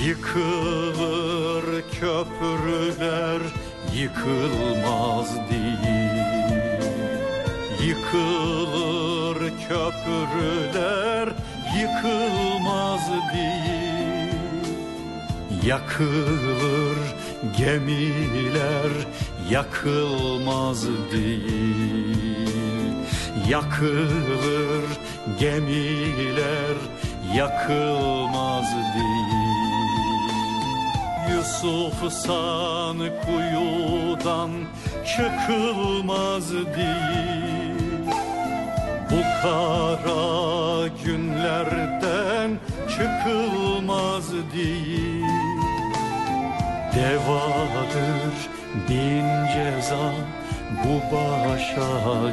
Yıkılır köprüler yıkılmaz değil. Yıkılır köprüler yıkılmaz değil. Yakılır gemiler yakılmaz değil. Yakılır gemiler yakılmaz değil. Yusuf san kuyudan çıkılmaz değil. Bu kara günlerden çıkılmaz değil. Devadır bin ceza bu başa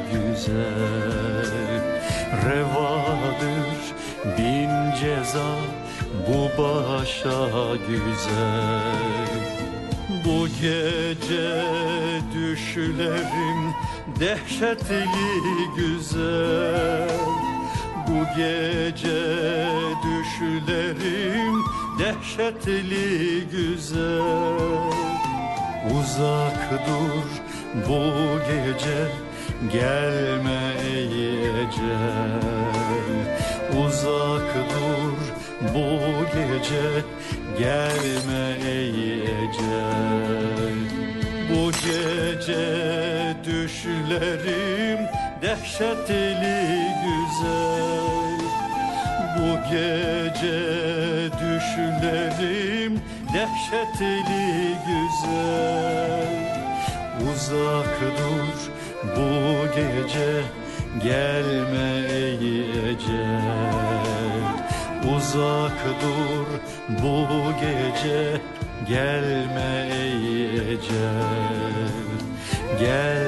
güzel. Revadır bin ceza bu başa güzel. Bu gece düşlerim dehşetli güzel. Bu gece düşlerim dehşetli güzel. Uzak dur bu gece gelme ey ecel. Uzak dur bu gece gelme ey ecel. Bu gece düşlerim dehşetli güzel. Bu gece düşlerim dehşetli güzel. Uzak dur bu gece gelme ey ecel. Uzak dur bu gece gelme ey ecel. Gel